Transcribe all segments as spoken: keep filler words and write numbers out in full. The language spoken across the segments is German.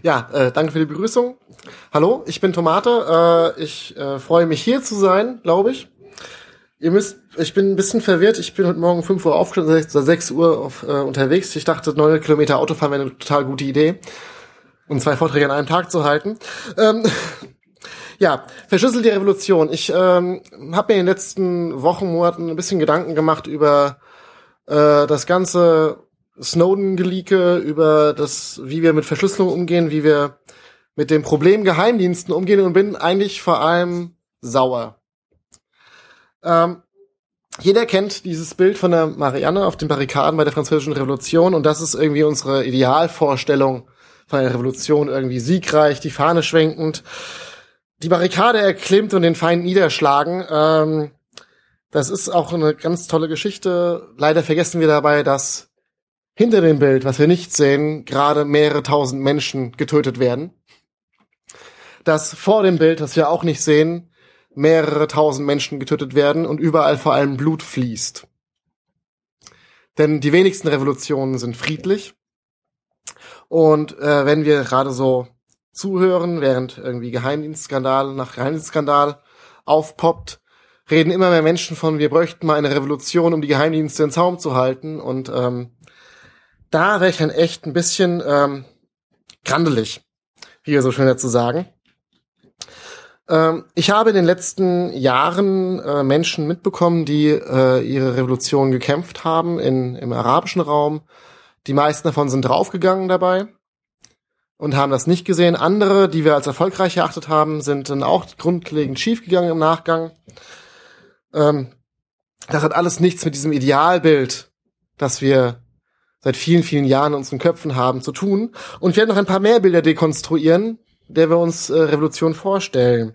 Ja, äh, danke für die Begrüßung. Hallo, ich bin Tomate. Äh, ich äh, freue mich, hier zu sein, glaube ich. Ihr müsst, ich bin ein bisschen verwirrt. Ich bin heute Morgen um fünf Uhr aufgestanden, seit sechs Uhr auf, äh, unterwegs. Ich dachte, neun Kilometer Autofahren wäre eine total gute Idee. Und zwei Vorträge an einem Tag zu halten. Ähm, ja, verschlüsselt die Revolution. Ich ähm, habe mir in den letzten Wochen, Monaten ein bisschen Gedanken gemacht über äh, das ganze Snowden-Geleake, über das, wie wir mit Verschlüsselung umgehen, wie wir mit dem Problem Geheimdiensten umgehen und bin eigentlich vor allem sauer. Ähm, jeder kennt dieses Bild von der Marianne auf den Barrikaden bei der Französischen Revolution und das ist irgendwie unsere Idealvorstellung von einer Revolution, irgendwie siegreich, die Fahne schwenkend, die Barrikade erklimmt und den Feind niederschlagen. Ähm, das ist auch eine ganz tolle Geschichte. Leider vergessen wir dabei, dass hinter dem Bild, was wir nicht sehen, gerade mehrere tausend Menschen getötet werden. Dass vor dem Bild, das wir auch nicht sehen, mehrere tausend Menschen getötet werden und überall vor allem Blut fließt. Denn die wenigsten Revolutionen sind friedlich. Und äh, wenn wir gerade so zuhören, während irgendwie Geheimdienstskandal nach Geheimdienstskandal aufpoppt, reden immer mehr Menschen von, wir bräuchten mal eine Revolution, um die Geheimdienste in Zaum zu halten. Und ähm, da wäre ich dann echt ein bisschen ähm, grandelig, wie wir so schön dazu sagen. Ähm, ich habe in den letzten Jahren äh, Menschen mitbekommen, die äh, ihre Revolution gekämpft haben in, im arabischen Raum. Die meisten davon sind draufgegangen dabei und haben das nicht gesehen. Andere, die wir als erfolgreich erachtet haben, sind dann auch grundlegend schiefgegangen im Nachgang. Ähm, das hat alles nichts mit diesem Idealbild, das wir seit vielen, vielen Jahren in unseren Köpfen haben, zu tun. Und ich werde noch ein paar mehr Bilder dekonstruieren, der wir uns äh, Revolution vorstellen.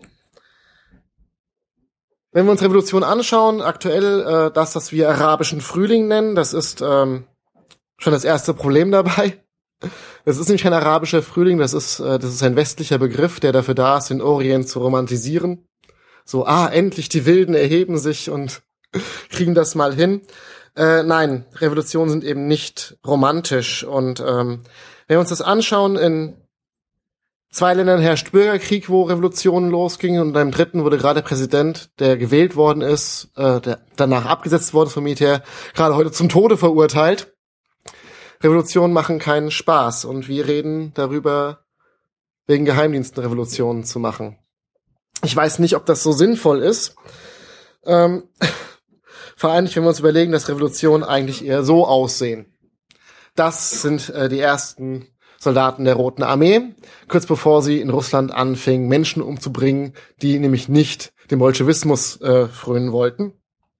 Wenn wir uns Revolution anschauen, aktuell äh, das, was wir arabischen Frühling nennen, das ist ähm, schon das erste Problem dabei. Das ist nämlich kein arabischer Frühling, das ist äh, das ist ein westlicher Begriff, der dafür da ist, den Orient zu romantisieren. So, ah, endlich die Wilden erheben sich und kriegen das mal hin. Äh, nein, Revolutionen sind eben nicht romantisch. Und ähm, wenn wir uns das anschauen, in zwei Ländern herrscht Bürgerkrieg, wo Revolutionen losgingen, und in einem dritten wurde gerade der Präsident, der gewählt worden ist, äh, der danach abgesetzt worden vom Militär, gerade heute zum Tode verurteilt. Revolutionen machen keinen Spaß und wir reden darüber, wegen Geheimdiensten Revolutionen zu machen. Ich weiß nicht, ob das so sinnvoll ist. Ähm, vor allem, wenn wir uns überlegen, dass Revolutionen eigentlich eher so aussehen. Das sind äh, die ersten Soldaten der Roten Armee, kurz bevor sie in Russland anfingen, Menschen umzubringen, die nämlich nicht dem Bolschewismus äh, frönen wollten.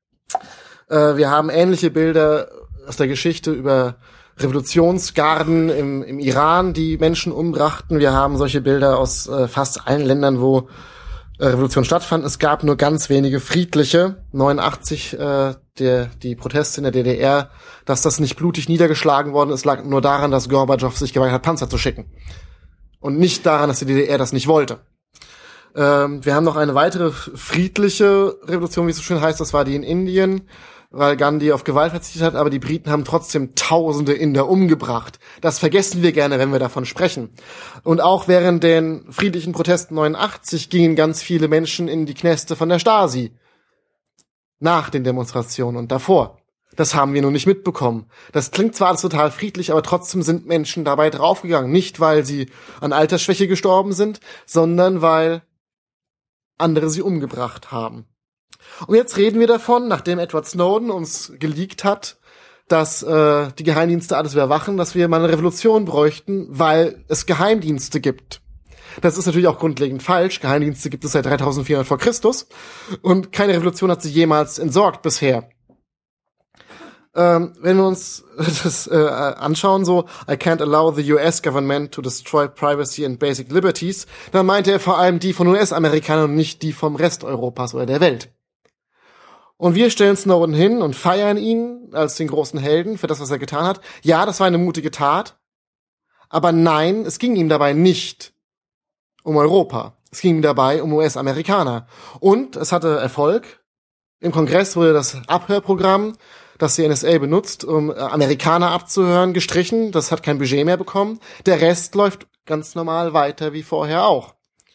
Äh, wir haben ähnliche Bilder aus der Geschichte über Revolutionsgarden im, im Iran, die Menschen umbrachten. Wir haben solche Bilder aus äh, fast allen Ländern, wo äh, Revolution stattfand. Es gab nur ganz wenige friedliche. neunundachtzig äh, der die Proteste in der D D R, dass das nicht blutig niedergeschlagen worden ist, lag nur daran, dass Gorbatschow sich geweigert hat, Panzer zu schicken. Und nicht daran, dass die D D R das nicht wollte. Ähm, wir haben noch eine weitere friedliche Revolution, wie es so schön heißt, das war die in Indien, weil Gandhi auf Gewalt verzichtet hat, aber die Briten haben trotzdem tausende Inder umgebracht. Das vergessen wir gerne, wenn wir davon sprechen. Und auch während den friedlichen Protesten neunundachtzig gingen ganz viele Menschen in die Knäste von der Stasi. Nach den Demonstrationen und davor. Das haben wir nur nicht mitbekommen. Das klingt zwar alles total friedlich, aber trotzdem sind Menschen dabei draufgegangen. Nicht, weil sie an Altersschwäche gestorben sind, sondern weil andere sie umgebracht haben. Und jetzt reden wir davon, nachdem Edward Snowden uns geleakt hat, dass äh, die Geheimdienste alles überwachen, dass wir mal eine Revolution bräuchten, weil es Geheimdienste gibt. Das ist natürlich auch grundlegend falsch. Geheimdienste gibt es seit dreitausendvierhundert vor Christus und keine Revolution hat sie jemals entsorgt bisher. Ähm, wenn wir uns das äh, anschauen, so I can't allow the U S government to destroy privacy and basic liberties, dann meinte er vor allem die von U S-Amerikanern und nicht die vom Rest Europas oder der Welt. Und wir stellen Snowden hin und feiern ihn als den großen Helden für das, was er getan hat. Ja, das war eine mutige Tat. Aber nein, es ging ihm dabei nicht um Europa. Es ging ihm dabei um U S-Amerikaner. Und es hatte Erfolg. Im Kongress wurde das Abhörprogramm, das die N S A benutzt, um Amerikaner abzuhören, gestrichen. Das hat kein Budget mehr bekommen. Der Rest läuft ganz normal weiter wie vorher auch.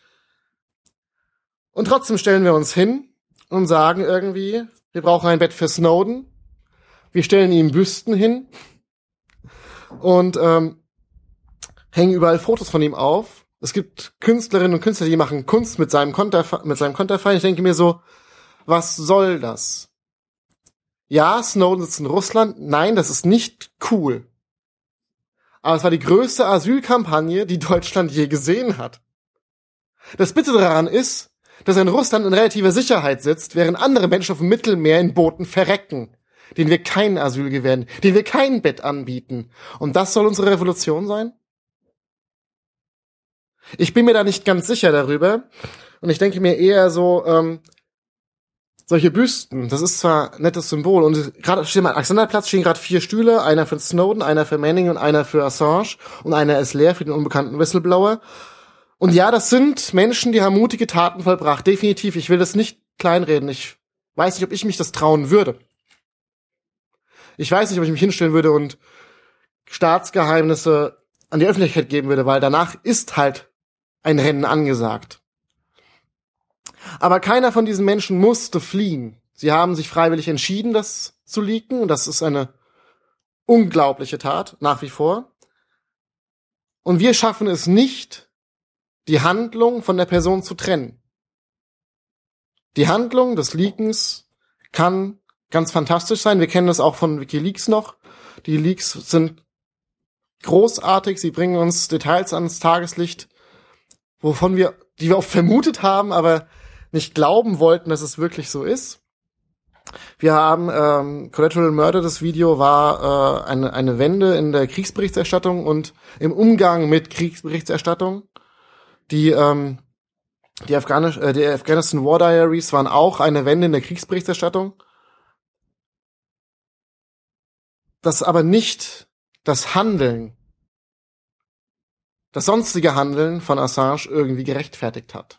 Und trotzdem stellen wir uns hin und sagen irgendwie, wir brauchen ein Bett für Snowden. Wir stellen ihm Büsten hin und ähm, hängen überall Fotos von ihm auf. Es gibt Künstlerinnen und Künstler, die machen Kunst mit seinem Konter, mit seinem Konterfei. Ich denke mir so, was soll das? Ja, Snowden sitzt in Russland. Nein, das ist nicht cool. Aber es war die größte Asylkampagne, die Deutschland je gesehen hat. Das Bitte daran ist, dass er in Russland in relativer Sicherheit sitzt, während andere Menschen auf dem Mittelmeer in Booten verrecken, denen wir kein Asyl gewähren, denen wir kein Bett anbieten. Und das soll unsere Revolution sein? Ich bin mir da nicht ganz sicher darüber. Und ich denke mir eher so, ähm, solche Büsten, das ist zwar ein nettes Symbol. Und gerade stehen am Alexanderplatz stehen gerade vier Stühle, einer für Snowden, einer für Manning und einer für Assange. Und einer ist leer für den unbekannten Whistleblower. Und ja, das sind Menschen, die haben mutige Taten vollbracht. Definitiv. Ich will das nicht kleinreden. Ich weiß nicht, ob ich mich das trauen würde. Ich weiß nicht, ob ich mich hinstellen würde und Staatsgeheimnisse an die Öffentlichkeit geben würde, weil danach ist halt ein Rennen angesagt. Aber keiner von diesen Menschen musste fliehen. Sie haben sich freiwillig entschieden, das zu leaken. Und das ist eine unglaubliche Tat, nach wie vor. Und wir schaffen es nicht, die Handlung von der Person zu trennen. Die Handlung des Leakens kann ganz fantastisch sein. Wir kennen das auch von WikiLeaks noch. Die Leaks sind großartig. Sie bringen uns Details ans Tageslicht, wovon wir, die wir oft vermutet haben, aber nicht glauben wollten, dass es wirklich so ist. Wir haben ähm, Collateral Murder, das Video war äh, eine, eine Wende in der Kriegsberichterstattung und im Umgang mit Kriegsberichterstattung. Die, ähm, die, Afghanisch, äh, die Afghanistan War Diaries waren auch eine Wende in der Kriegsberichterstattung. Das aber nicht das Handeln, das sonstige Handeln von Assange irgendwie gerechtfertigt hat.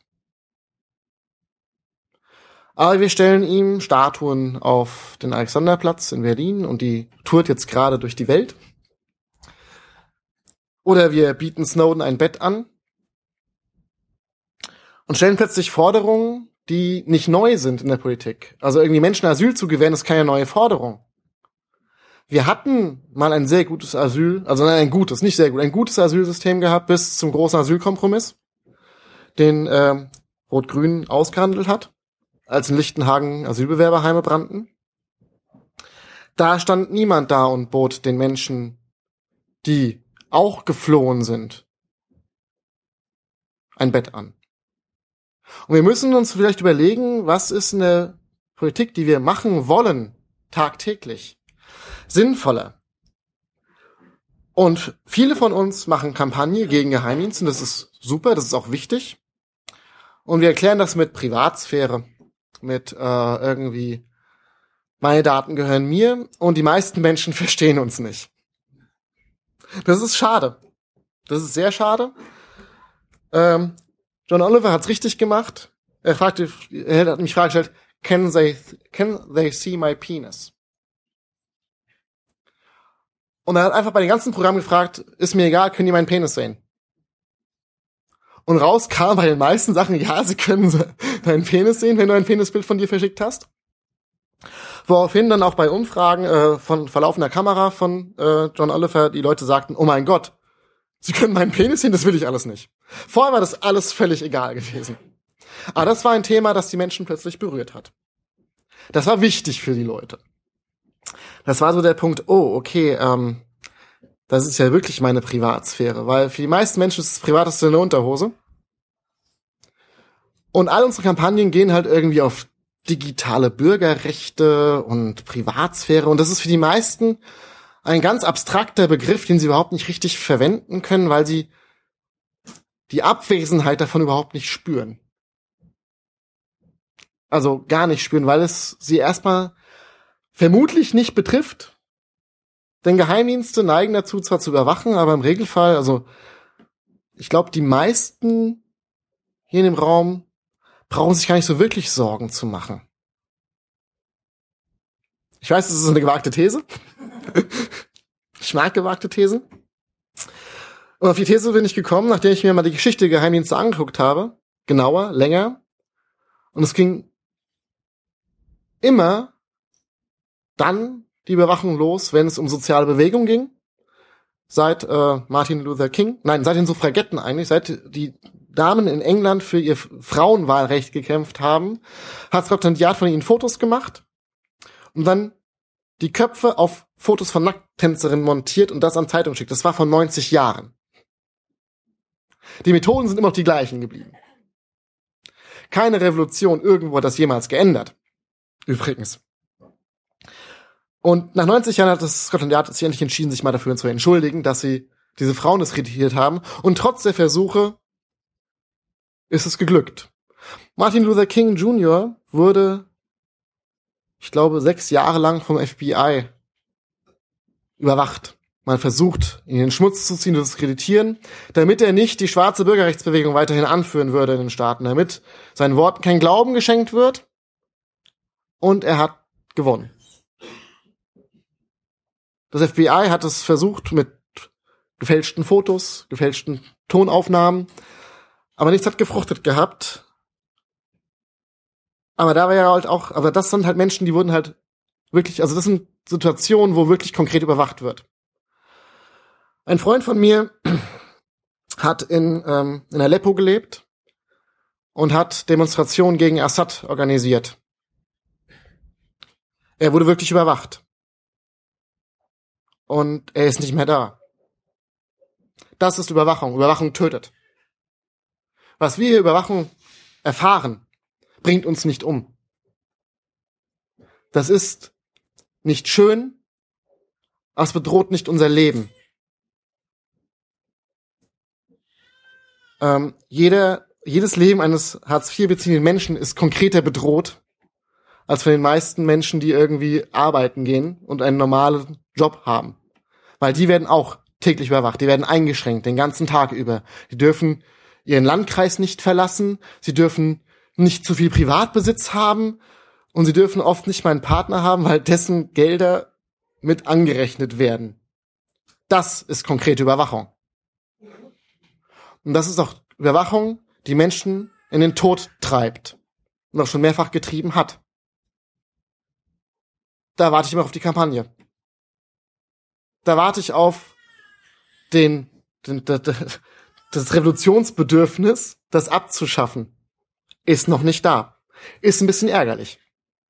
Aber wir stellen ihm Statuen auf den Alexanderplatz in Berlin und die tourt jetzt gerade durch die Welt. Oder wir bieten Snowden ein Bett an und stellen plötzlich Forderungen, die nicht neu sind in der Politik. Also irgendwie Menschen Asyl zu gewähren, ist keine neue Forderung. Wir hatten mal ein sehr gutes Asyl, also nein, ein gutes, nicht sehr gut, ein gutes Asylsystem gehabt bis zum großen Asylkompromiss, den äh, Rot-Grün ausgehandelt hat, als in Lichtenhagen Asylbewerberheime brannten. Da stand niemand da und bot den Menschen, die auch geflohen sind, ein Bett an. Und wir müssen uns vielleicht überlegen, was ist eine Politik, die wir machen wollen, tagtäglich, sinnvoller. Und viele von uns machen Kampagne gegen Geheimdienste, und das ist super, das ist auch wichtig. Und wir erklären das mit Privatsphäre, mit äh, irgendwie, meine Daten gehören mir, und die meisten Menschen verstehen uns nicht. Das ist schade. Das ist sehr schade. Ähm, John Oliver hat's richtig gemacht. Er fragte, er hat mich Frage gestellt, can they, can they see my penis? Und er hat einfach bei den ganzen Programmen gefragt, ist mir egal, können die meinen Penis sehen? Und raus kam bei den meisten Sachen, ja, sie können deinen Penis sehen, wenn du ein Penisbild von dir verschickt hast. Woraufhin dann auch bei Umfragen äh, von verlaufender Kamera von äh, John Oliver die Leute sagten, oh mein Gott, sie können meinen Penis sehen, das will ich alles nicht. Vorher war das alles völlig egal gewesen. Aber das war ein Thema, das die Menschen plötzlich berührt hat. Das war wichtig für die Leute. Das war so der Punkt, oh, okay, ähm, das ist ja wirklich meine Privatsphäre, weil für die meisten Menschen ist das Privateste eine Unterhose. Und all unsere Kampagnen gehen halt irgendwie auf digitale Bürgerrechte und Privatsphäre, und das ist für die meisten ein ganz abstrakter Begriff, den sie überhaupt nicht richtig verwenden können, weil sie die Abwesenheit davon überhaupt nicht spüren. Also gar nicht spüren, weil es sie erstmal vermutlich nicht betrifft. Denn Geheimdienste neigen dazu, zwar zu überwachen, aber im Regelfall, also ich glaube, die meisten hier in dem Raum brauchen sich gar nicht so wirklich Sorgen zu machen. Ich weiß, das ist eine gewagte These. Ich mag gewagte Thesen. Und auf die These bin ich gekommen, nachdem ich mir mal die Geschichte der Geheimdienste angeguckt habe. Genauer, länger. Und es ging immer dann die Überwachung los, wenn es um soziale Bewegung ging. Seit äh, Martin Luther King, nein, seit den Suffragetten eigentlich, seit die Damen in England für ihr Frauenwahlrecht gekämpft haben, hat Scotland Yard von ihnen Fotos gemacht und dann die Köpfe auf Fotos von Nackttänzerinnen montiert und das an Zeitungen geschickt. Das war vor neunzig Jahren. Die Methoden sind immer noch die gleichen geblieben. Keine Revolution irgendwo hat das jemals geändert. Übrigens. Und nach neunzig Jahren hat das Scotland Yard sich endlich entschieden, sich mal dafür zu entschuldigen, dass sie diese Frauen diskreditiert haben. Und trotz der Versuche ist es geglückt. Martin Luther King Junior wurde, ich glaube, sechs Jahre lang vom F B I überwacht. Man versucht, ihn in den Schmutz zu ziehen und zu diskreditieren, damit er nicht die schwarze Bürgerrechtsbewegung weiterhin anführen würde in den Staaten, damit seinen Worten kein Glauben geschenkt wird. Und er hat gewonnen. Das F B I hat es versucht mit gefälschten Fotos, gefälschten Tonaufnahmen, aber nichts hat gefruchtet gehabt. Aber da war ja halt auch, aber das sind halt Menschen, die wurden halt wirklich, also das sind Situationen, wo wirklich konkret überwacht wird. Ein Freund von mir hat in, ähm, in Aleppo gelebt und hat Demonstrationen gegen Assad organisiert. Er wurde wirklich überwacht. Und er ist nicht mehr da. Das ist Überwachung. Überwachung tötet. Was wir hier Überwachung erfahren, bringt uns nicht um. Das ist nicht schön, aber es bedroht nicht unser Leben. Ähm, jeder, jedes Leben eines Hartz vier beziehenden Menschen ist konkreter bedroht als von den meisten Menschen, die irgendwie arbeiten gehen und einen normalen Job haben. Weil die werden auch täglich überwacht, die werden eingeschränkt, den ganzen Tag über. Die dürfen ihren Landkreis nicht verlassen, sie dürfen nicht zu viel Privatbesitz haben und sie dürfen oft nicht mal einen Partner haben, weil dessen Gelder mit angerechnet werden. Das ist konkrete Überwachung. Und das ist auch Überwachung, die Menschen in den Tod treibt und auch schon mehrfach getrieben hat. Da warte ich immer auf die Kampagne. Da warte ich auf den, den, den, das Revolutionsbedürfnis, das abzuschaffen. Ist noch nicht da. Ist ein bisschen ärgerlich.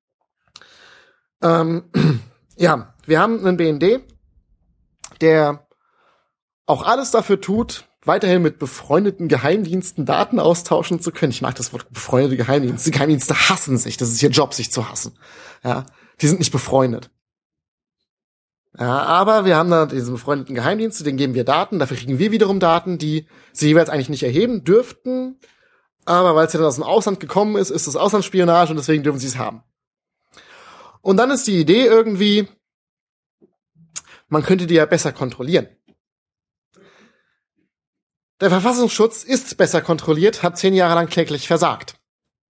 Ähm, ja, wir haben einen B N D, der auch alles dafür tut, weiterhin mit befreundeten Geheimdiensten Daten austauschen zu können. Ich mag das Wort befreundete Geheimdienste. Die Geheimdienste hassen sich. Das ist ihr Job, sich zu hassen. Ja, die sind nicht befreundet. Ja, aber wir haben da diese befreundeten Geheimdienste, denen geben wir Daten, dafür kriegen wir wiederum Daten, die sie jeweils eigentlich nicht erheben dürften, aber weil es ja dann aus dem Ausland gekommen ist, ist das Auslandsspionage und deswegen dürfen sie es haben. Und dann ist die Idee irgendwie, man könnte die ja besser kontrollieren. Der Verfassungsschutz ist besser kontrolliert, hat zehn Jahre lang kläglich versagt.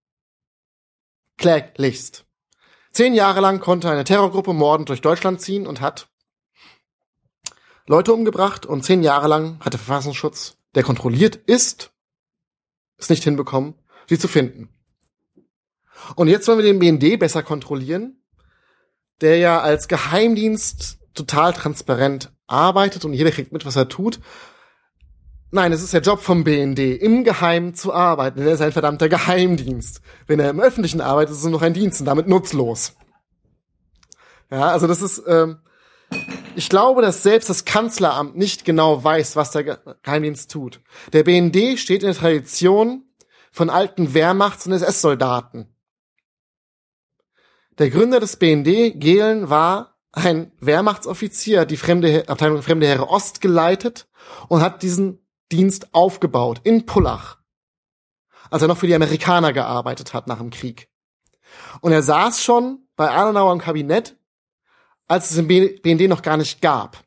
Kläglichst. Zehn Jahre lang konnte eine Terrorgruppe mordend durch Deutschland ziehen und hat Leute umgebracht und zehn Jahre lang hat der Verfassungsschutz, der kontrolliert ist, es nicht hinbekommen, sie zu finden. Und jetzt wollen wir den B N D besser kontrollieren, der ja als Geheimdienst total transparent arbeitet und jeder kriegt mit, was er tut. Nein, es ist der Job vom B N D, im Geheimen zu arbeiten, denn er ist ein verdammter Geheimdienst. Wenn er im Öffentlichen arbeitet, ist es nur noch ein Dienst und damit nutzlos. Ja, also das ist, ähm, ich glaube, dass selbst das Kanzleramt nicht genau weiß, was der Geheimdienst tut. Der B N D steht in der Tradition von alten Wehrmachts- und S S-Soldaten. Der Gründer des B N D, Gehlen, war ein Wehrmachtsoffizier, die fremde Abteilung Fremde Heere Ost geleitet und hat diesen Dienst aufgebaut in Pullach, als er noch für die Amerikaner gearbeitet hat nach dem Krieg. Und er saß schon bei Adenauer im Kabinett, als es den B N D noch gar nicht gab.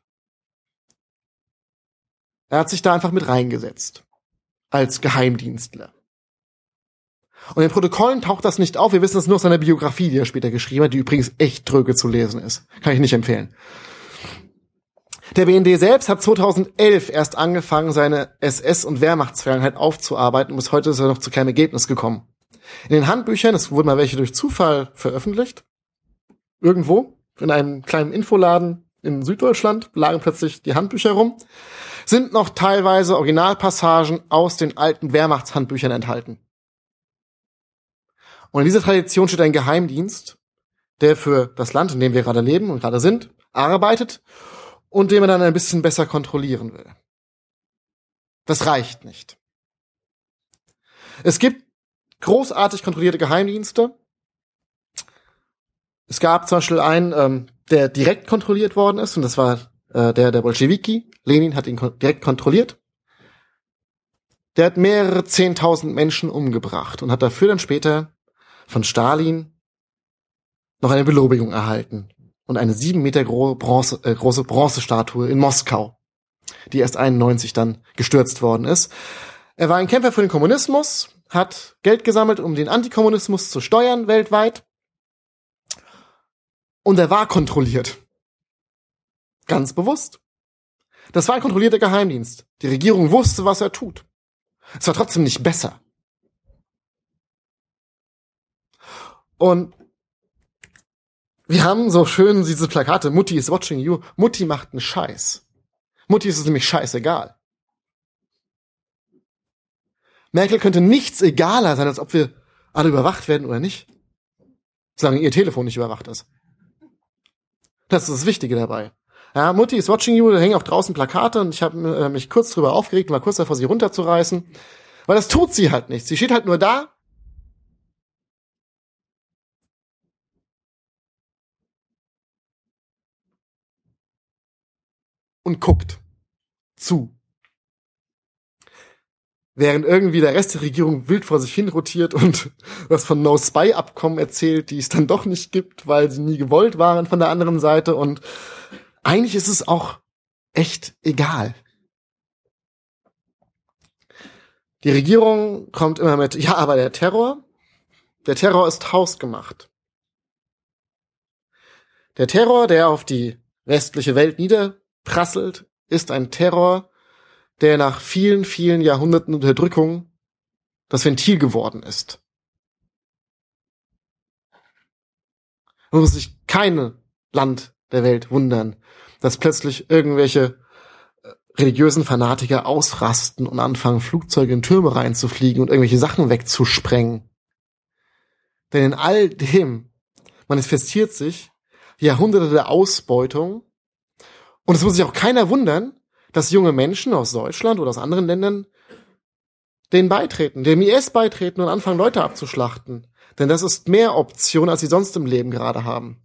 Er hat sich da einfach mit reingesetzt, als Geheimdienstler. Und in den Protokollen taucht das nicht auf, wir wissen es nur aus seiner Biografie, die er später geschrieben hat, die übrigens echt dröge zu lesen ist. Kann ich nicht empfehlen. Der B N D selbst hat zweitausendelf erst angefangen, seine S S- und Wehrmachtsvergangenheit aufzuarbeiten und bis heute ist er noch zu keinem Ergebnis gekommen. In den Handbüchern, es wurden mal welche durch Zufall veröffentlicht, irgendwo in einem kleinen Infoladen in Süddeutschland lagen plötzlich die Handbücher rum, sind noch teilweise Originalpassagen aus den alten Wehrmachtshandbüchern enthalten. Und in dieser Tradition steht ein Geheimdienst, der für das Land, in dem wir gerade leben und gerade sind, arbeitet und den man dann ein bisschen besser kontrollieren will. Das reicht nicht. Es gibt großartig kontrollierte Geheimdienste. Es gab zum Beispiel einen, ähm, der direkt kontrolliert worden ist, und das war äh, der der Bolschewiki. Lenin hat ihn kon- direkt kontrolliert. Der hat mehrere zehntausend Menschen umgebracht und hat dafür dann später von Stalin noch eine Belobigung erhalten und eine sieben Meter gro- Bronze, äh, große Bronzestatue in Moskau, die erst einundneunzig dann gestürzt worden ist. Er war ein Kämpfer für den Kommunismus, hat Geld gesammelt, um den Antikommunismus zu steuern weltweit. Und er war kontrolliert. Ganz bewusst. Das war ein kontrollierter Geheimdienst. Die Regierung wusste, was er tut. Es war trotzdem nicht besser. Und wir haben so schön diese Plakate, Mutti is watching you. Mutti macht einen Scheiß. Mutti ist es nämlich scheißegal. Merkel könnte nichts egaler sein, als ob wir alle überwacht werden oder nicht. Solange ihr Telefon nicht überwacht ist. Das ist das Wichtige dabei. Ja, Mutti is watching you, da hängen auch draußen Plakate und ich habe äh, mich kurz drüber aufgeregt, war kurz davor, sie runterzureißen. Weil das tut sie halt nicht. Sie steht halt nur da. Und guckt zu. Während irgendwie der Rest der Regierung wild vor sich hin rotiert und was von No-Spy-Abkommen erzählt, die es dann doch nicht gibt, weil sie nie gewollt waren von der anderen Seite. Und eigentlich ist es auch echt egal. Die Regierung kommt immer mit, ja, aber der Terror, der Terror ist hausgemacht. Der Terror, der auf die westliche Welt niederprasselt, ist ein Terror, der nach vielen, vielen Jahrhunderten Unterdrückung das Ventil geworden ist. Man muss sich kein Land der Welt wundern, dass plötzlich irgendwelche religiösen Fanatiker ausrasten und anfangen, Flugzeuge in Türme reinzufliegen und irgendwelche Sachen wegzusprengen. Denn in all dem manifestiert sich Jahrhunderte der Ausbeutung. Und es muss sich auch keiner wundern, dass junge Menschen aus Deutschland oder aus anderen Ländern denen beitreten, dem I S beitreten und anfangen, Leute abzuschlachten. Denn das ist mehr Option, als sie sonst im Leben gerade haben.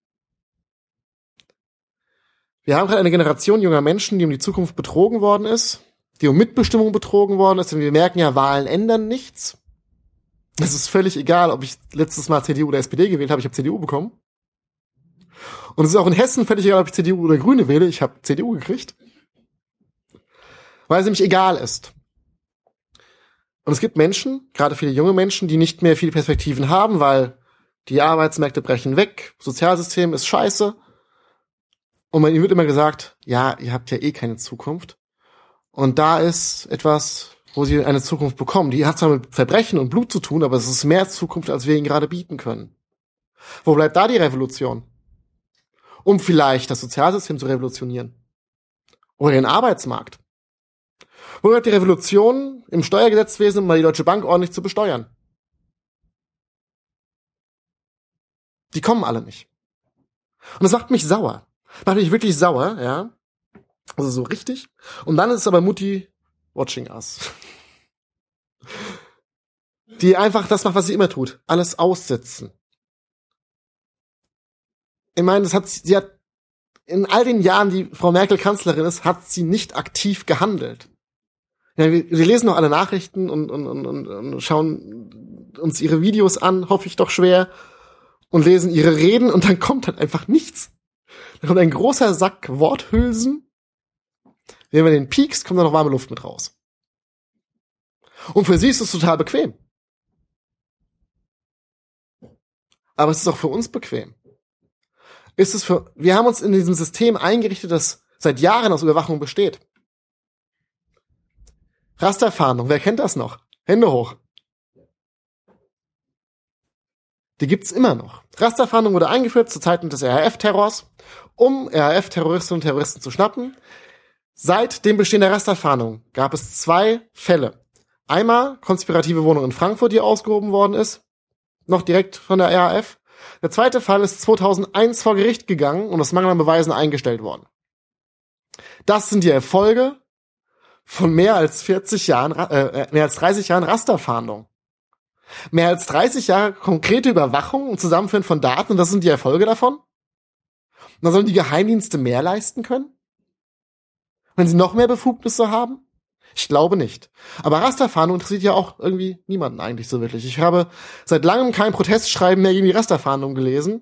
Wir haben gerade eine Generation junger Menschen, die um die Zukunft betrogen worden ist, die um Mitbestimmung betrogen worden ist, denn wir merken ja, Wahlen ändern nichts. Es ist völlig egal, ob ich letztes Mal C D U oder S P D gewählt habe, ich habe C D U bekommen. Und es ist auch in Hessen völlig egal, ob ich C D U oder Grüne wähle, ich habe C D U gekriegt. Weil es nämlich egal ist. Und es gibt Menschen, gerade viele junge Menschen, die nicht mehr viele Perspektiven haben, weil die Arbeitsmärkte brechen weg, Sozialsystem ist scheiße. Und ihnen wird immer gesagt, ja, ihr habt ja eh keine Zukunft. Und da ist etwas, wo sie eine Zukunft bekommen. Die hat zwar mit Verbrechen und Blut zu tun, aber es ist mehr Zukunft, als wir ihnen gerade bieten können. Wo bleibt da die Revolution? Um vielleicht das Sozialsystem zu revolutionieren. Oder den Arbeitsmarkt. Wo bleibt die Revolution im Steuergesetzwesen, um mal die Deutsche Bank ordentlich zu besteuern? Die kommen alle nicht. Und das macht mich sauer. Macht mich wirklich sauer, ja. Also so richtig. Und dann ist es aber Mutti watching us. Die einfach das macht, was sie immer tut. Alles aussitzen. Ich meine, das hat, sie hat, in all den Jahren, die Frau Merkel Kanzlerin ist, hat sie nicht aktiv gehandelt. Ja, wir, wir lesen noch alle Nachrichten und, und, und, und schauen uns ihre Videos an, hoffe ich doch schwer, und lesen ihre Reden und dann kommt halt einfach nichts. Dann kommt ein großer Sack Worthülsen. Wenn man den piekst, kommt da noch warme Luft mit raus. Und für sie ist es total bequem. Aber es ist auch für uns bequem. Ist es für, wir haben uns in diesem System eingerichtet, das seit Jahren aus Überwachung besteht. Rasterfahndung, wer kennt das noch? Hände hoch. Die gibt's immer noch. Rasterfahndung wurde eingeführt zu Zeiten des R A F-Terrors, um R A F-Terroristinnen und Terroristen zu schnappen. Seit dem Bestehen der Rasterfahndung gab es zwei Fälle. Einmal konspirative Wohnung in Frankfurt, die ausgehoben worden ist, noch direkt von der R A F. Der zweite Fall ist zweitausendeins vor Gericht gegangen und aus Mangel an Beweisen eingestellt worden. Das sind die Erfolge von mehr als vierzig Jahren, äh, mehr als dreißig Jahren Rasterfahndung. Mehr als dreißig Jahre konkrete Überwachung und Zusammenführen von Daten, und das sind die Erfolge davon? Und dann sollen die Geheimdienste mehr leisten können? Wenn sie noch mehr Befugnisse haben? Ich glaube nicht. Aber Rasterfahndung interessiert ja auch irgendwie niemanden eigentlich so wirklich. Ich habe seit langem kein Protestschreiben mehr gegen die Rasterfahndung gelesen.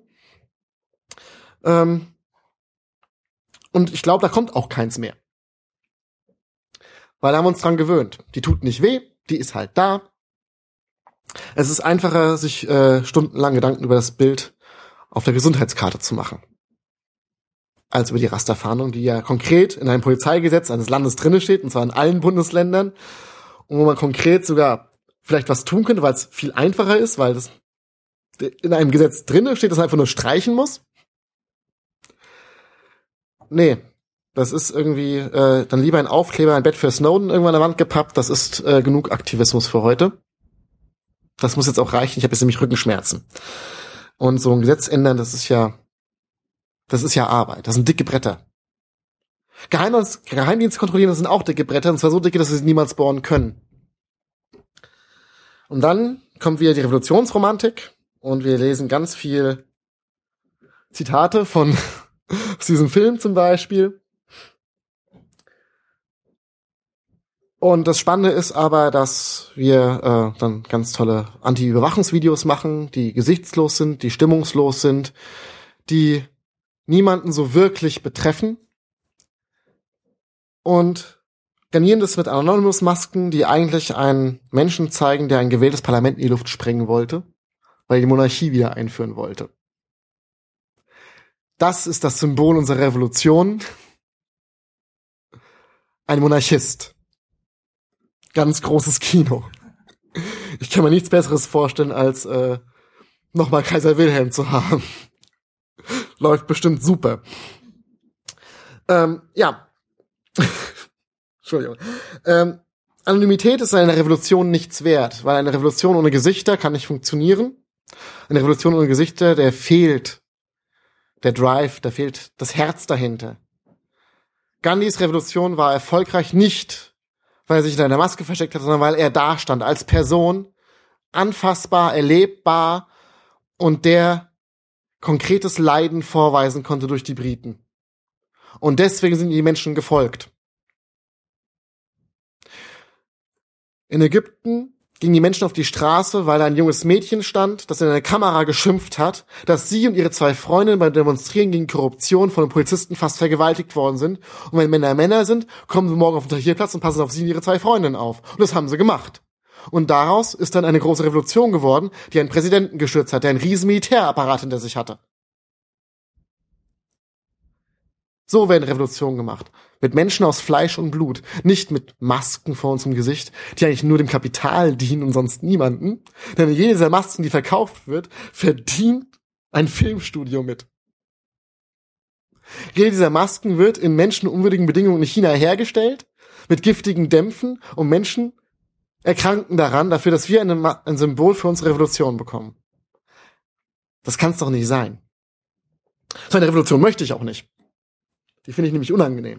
Ähm, und ich glaube, da kommt auch keins mehr. Weil da haben wir uns dran gewöhnt. Die tut nicht weh, die ist halt da. Es ist einfacher, sich äh, stundenlang Gedanken über das Bild auf der Gesundheitskarte zu machen, als über die Rasterfahndung, die ja konkret in einem Polizeigesetz eines Landes drinne steht, und zwar in allen Bundesländern, und wo man konkret sogar vielleicht was tun könnte, weil es viel einfacher ist, weil das in einem Gesetz drinne steht, das man einfach nur streichen muss. Nee, das ist irgendwie äh, dann lieber ein Aufkleber, ein Bett für Snowden irgendwann an der Wand gepappt. Das ist äh, genug Aktivismus für heute. Das muss jetzt auch reichen. Ich habe jetzt nämlich Rückenschmerzen. Und so ein Gesetz ändern, das ist ja Das ist ja Arbeit. Das sind dicke Bretter. Geheimdienst, Geheimdienst kontrollieren, das sind auch dicke Bretter. Und zwar so dicke, dass sie niemals bohren können. Und dann kommt wieder die Revolutionsromantik. Und wir lesen ganz viel Zitate von aus diesem Film zum Beispiel. Und das Spannende ist aber, dass wir äh, dann ganz tolle Anti-Überwachungsvideos machen, die gesichtslos sind, die stimmungslos sind, die niemanden so wirklich betreffen, und garnieren das mit Anonymous-Masken, die eigentlich einen Menschen zeigen, der ein gewähltes Parlament in die Luft sprengen wollte, weil er die Monarchie wieder einführen wollte. Das ist das Symbol unserer Revolution. Ein Monarchist. Ganz großes Kino. Ich kann mir nichts Besseres vorstellen, als äh, nochmal Kaiser Wilhelm zu haben. Läuft bestimmt super. Ähm, ja. Entschuldigung. Ähm, Anonymität ist in einer Revolution nichts wert, weil eine Revolution ohne Gesichter kann nicht funktionieren. Eine Revolution ohne Gesichter, der fehlt der Drive, da fehlt das Herz dahinter. Gandhis Revolution war erfolgreich nicht, weil er sich in einer Maske versteckt hat, sondern weil er da stand als Person, anfassbar, erlebbar, und der konkretes Leiden vorweisen konnte durch die Briten. Und deswegen sind die Menschen gefolgt. In Ägypten gingen die Menschen auf die Straße, weil da ein junges Mädchen stand, das in einer Kamera geschimpft hat, dass sie und ihre zwei Freundinnen beim Demonstrieren gegen Korruption von den Polizisten fast vergewaltigt worden sind. Und wenn Männer Männer sind, kommen sie morgen auf den Tahrirplatz und passen auf sie und ihre zwei Freundinnen auf. Und das haben sie gemacht. Und daraus ist dann eine große Revolution geworden, die einen Präsidenten gestürzt hat, der einen riesen Militärapparat hinter sich hatte. So werden Revolutionen gemacht. Mit Menschen aus Fleisch und Blut. Nicht mit Masken vor unserem Gesicht, die eigentlich nur dem Kapital dienen und sonst niemanden. Denn jede dieser Masken, die verkauft wird, verdient ein Filmstudio mit. Jede dieser Masken wird in menschenunwürdigen Bedingungen in China hergestellt, mit giftigen Dämpfen, und Menschen erkranken daran, dafür, dass wir eine, ein Symbol für unsere Revolution bekommen. Das kann es doch nicht sein. So eine Revolution möchte ich auch nicht. Die finde ich nämlich unangenehm.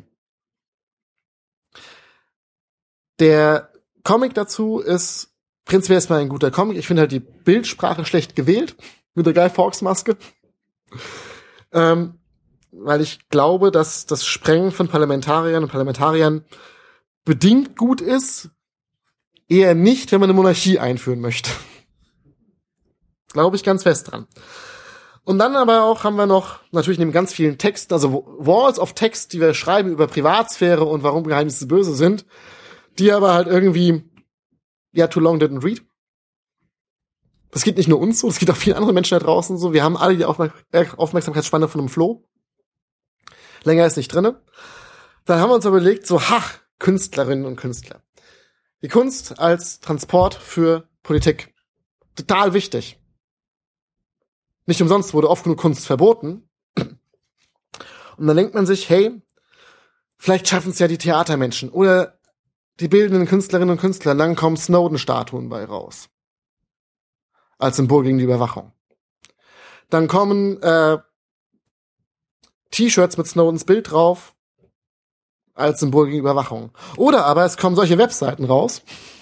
Der Comic dazu ist prinzipiell erstmal ein guter Comic. Ich finde halt die Bildsprache schlecht gewählt mit der Guy Fawkes Maske. ähm, weil ich glaube, dass das Sprengen von Parlamentariern und Parlamentariern bedingt gut ist, eher nicht, wenn man eine Monarchie einführen möchte. Glaube ich ganz fest dran. Und dann aber auch haben wir noch natürlich neben ganz vielen Texten, also Walls of Text, die wir schreiben über Privatsphäre und warum Geheimnisse böse sind, die aber halt irgendwie, ja, too long didn't read. Das geht nicht nur uns so, das geht auch vielen anderen Menschen da draußen so. Wir haben alle die Aufmerk- äh, Aufmerksamkeitsspanne von einem Floh. Länger ist nicht drinne. Dann haben wir uns überlegt, so, ha, Künstlerinnen und Künstler. Die Kunst als Transport für Politik. Total wichtig. Nicht umsonst wurde oft genug Kunst verboten. Und dann denkt man sich, hey, vielleicht schaffen es ja die Theatermenschen oder die bildenden Künstlerinnen und Künstler. Und dann kommen Snowden-Statuen bei raus. Als Symbol gegen die Überwachung. Dann kommen äh, T-Shirts mit Snowdens Bild drauf. Als Symbol gegen Überwachung. Oder aber es kommen solche Webseiten raus,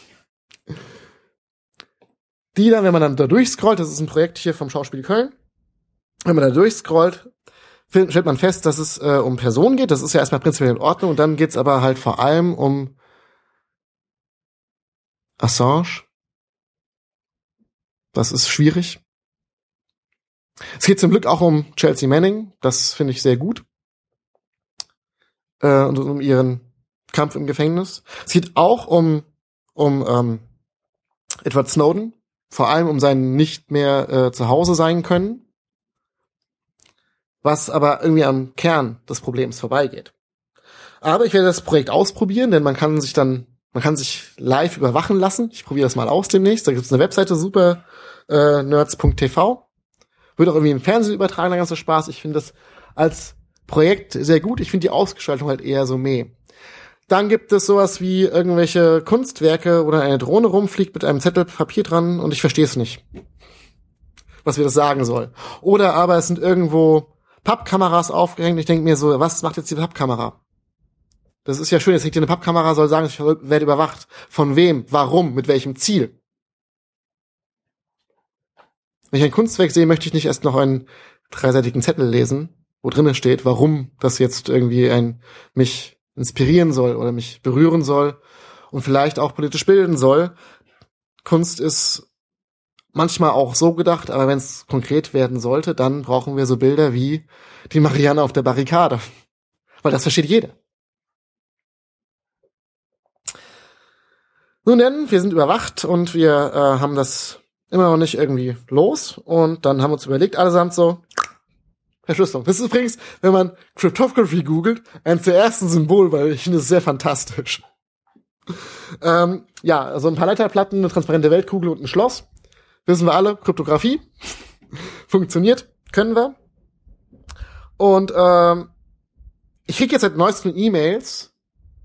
die dann, wenn man dann da durchscrollt, das ist ein Projekt hier vom Schauspiel Köln, wenn man da durchscrollt, stellt man fest, dass es äh, um Personen geht. Das ist ja erstmal prinzipiell in Ordnung. Und dann geht's aber halt vor allem um Assange. Das ist schwierig. Es geht zum Glück auch um Chelsea Manning. Das finde ich sehr gut. Äh, und um ihren Kampf im Gefängnis. Es geht auch um um ähm, Edward Snowden. Vor allem um sein nicht mehr äh, zu Hause sein können. Was aber irgendwie am Kern des Problems vorbeigeht. Aber ich werde das Projekt ausprobieren, denn man kann sich dann, man kann sich live überwachen lassen. Ich probiere das mal aus demnächst. Da gibt es eine Webseite, super äh, nerds punkt t v. Wird auch irgendwie im Fernsehen übertragen, der ganze Spaß. Ich finde das als Projekt sehr gut. Ich finde die Ausgestaltung halt eher so meh. Dann gibt es sowas wie irgendwelche Kunstwerke, wo dann eine Drohne rumfliegt mit einem Zettel Papier dran und ich verstehe es nicht, was mir das sagen soll. Oder aber es sind irgendwo Pappkameras aufgehängt. Ich denke mir so, was macht jetzt die Pappkamera? Das ist ja schön, jetzt hängt hier eine Pappkamera, soll sagen, ich werde überwacht. Von wem? Warum? Mit welchem Ziel? Wenn ich ein Kunstwerk sehe, möchte ich nicht erst noch einen dreiseitigen Zettel lesen, wo drinnen steht, warum das jetzt irgendwie ein mich inspirieren soll oder mich berühren soll und vielleicht auch politisch bilden soll. Kunst ist manchmal auch so gedacht, aber wenn es konkret werden sollte, dann brauchen wir so Bilder wie die Marianne auf der Barrikade. Weil das versteht jeder. Nun denn, wir sind überwacht und wir äh, haben das immer noch nicht irgendwie los. Und dann haben wir uns überlegt, allesamt so, Verschlüsselung. Das ist übrigens, wenn man Cryptography googelt, eines der ersten Symbol, weil ich finde es sehr fantastisch. ähm, ja, also ein paar Leiterplatten, eine transparente Weltkugel und ein Schloss. Wissen wir alle, Kryptographie. Funktioniert, können wir. Und ähm, ich kriege jetzt seit neuesten E-Mails,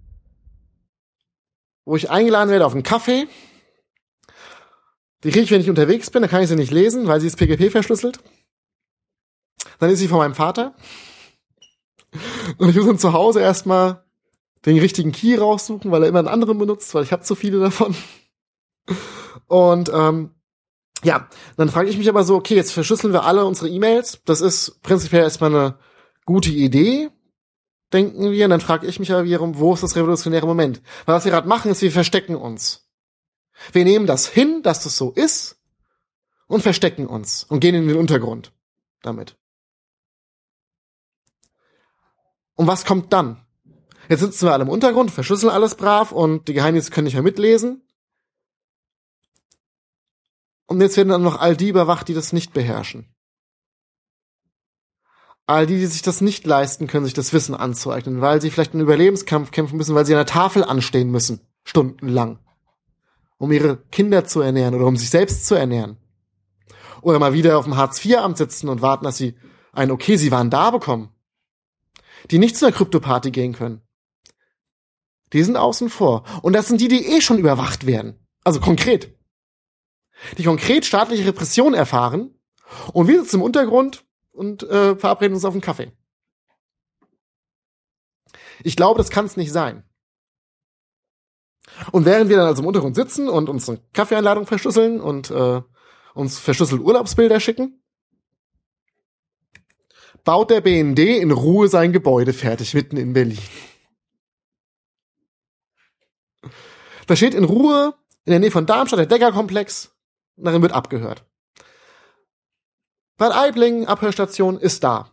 wo ich eingeladen werde auf einen Kaffee. Die kriege ich, wenn ich unterwegs bin, dann kann ich sie nicht lesen, weil sie ist P G P verschlüsselt. Dann ist sie von meinem Vater. Und ich muss dann zu Hause erstmal den richtigen Key raussuchen, weil er immer einen anderen benutzt, weil ich habe zu viele davon. Und ähm, ja, dann frage ich mich aber so, okay, jetzt verschlüsseln wir alle unsere E-Mails. Das ist prinzipiell erstmal eine gute Idee, denken wir. Und dann frage ich mich aber wiederum, wo ist das revolutionäre Moment? Weil was wir gerade machen, ist, wir verstecken uns. Wir nehmen das hin, dass das so ist und verstecken uns und gehen in den Untergrund damit. Und was kommt dann? Jetzt sitzen wir alle im Untergrund, verschlüsseln alles brav und die Geheimnisse können nicht mehr mitlesen. Und jetzt werden dann noch all die überwacht, die das nicht beherrschen. All die, die sich das nicht leisten können, sich das Wissen anzueignen, weil sie vielleicht einen Überlebenskampf kämpfen müssen, weil sie an der Tafel anstehen müssen, stundenlang, um ihre Kinder zu ernähren oder um sich selbst zu ernähren. Oder mal wieder auf dem Hartz vier Amt sitzen und warten, dass sie ein Okay, sie waren da bekommen. Die nicht zu einer Krypto-Party gehen können. Die sind außen vor. Und das sind die, die eh schon überwacht werden. Also konkret. Die konkret staatliche Repression erfahren und wir sitzen im Untergrund und äh, verabreden uns auf einen Kaffee. Ich glaube, das kann es nicht sein. Und während wir dann also im Untergrund sitzen und unsere Kaffeeeinladung verschlüsseln und äh, uns verschlüsselt Urlaubsbilder schicken, baut der B N D in Ruhe sein Gebäude fertig, mitten in Berlin. Da steht in Ruhe in der Nähe von Darmstadt der Decker-Komplex und darin wird abgehört. Bad Aibling, Abhörstation, ist da.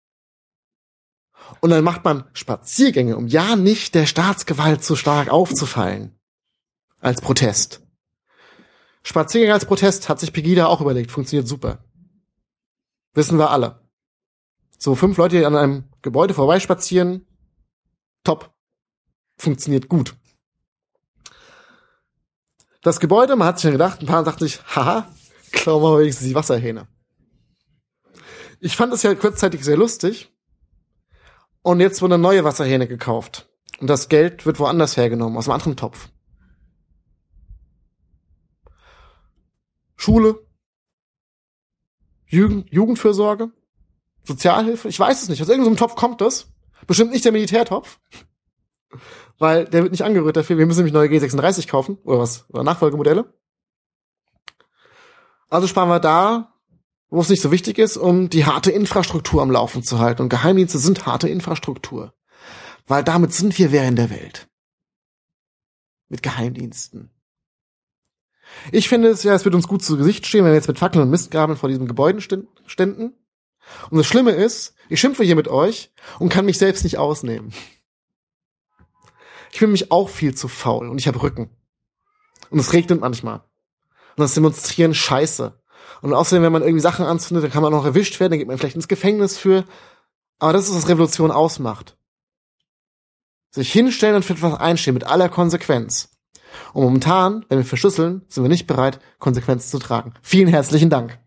Und dann macht man Spaziergänge, um ja nicht der Staatsgewalt zu stark aufzufallen. Als Protest. Spaziergänge als Protest hat sich Pegida auch überlegt, funktioniert super. Wissen wir alle. So fünf Leute, die an einem Gebäude vorbeispazieren, top. Funktioniert gut. Das Gebäude, man hat sich schon gedacht, ein paar dachten sich, haha, klauen wir wenigstens die Wasserhähne. Ich fand es ja kurzzeitig sehr lustig. Und jetzt wurden neue Wasserhähne gekauft. Und das Geld wird woanders hergenommen, aus einem anderen Topf. Schule, Jugend, Jugendfürsorge, Sozialhilfe, ich weiß es nicht. Aus irgendeinem Topf kommt das. Bestimmt nicht der Militärtopf. Weil der wird nicht angerührt dafür. Wir müssen nämlich neue G sechsunddreißig kaufen. Oder was? Oder Nachfolgemodelle. Also sparen wir da, wo es nicht so wichtig ist, um die harte Infrastruktur am Laufen zu halten. Und Geheimdienste sind harte Infrastruktur. Weil damit sind wir wer in der Welt. Mit Geheimdiensten. Ich finde es ja, es wird uns gut zu Gesicht stehen, wenn wir jetzt mit Fackeln und Mistgabeln vor diesem Gebäude ständen. Und das Schlimme ist, ich schimpfe hier mit euch und kann mich selbst nicht ausnehmen. Ich bin mich auch viel zu faul und ich habe Rücken. Und es regnet manchmal. Und das Demonstrieren scheiße. Und außerdem, wenn man irgendwie Sachen anzündet, dann kann man auch erwischt werden, dann geht man vielleicht ins Gefängnis für. Aber das ist, was Revolution ausmacht. Sich hinstellen und für etwas einstehen, mit aller Konsequenz. Und momentan, wenn wir verschlüsseln, sind wir nicht bereit, Konsequenzen zu tragen. Vielen herzlichen Dank.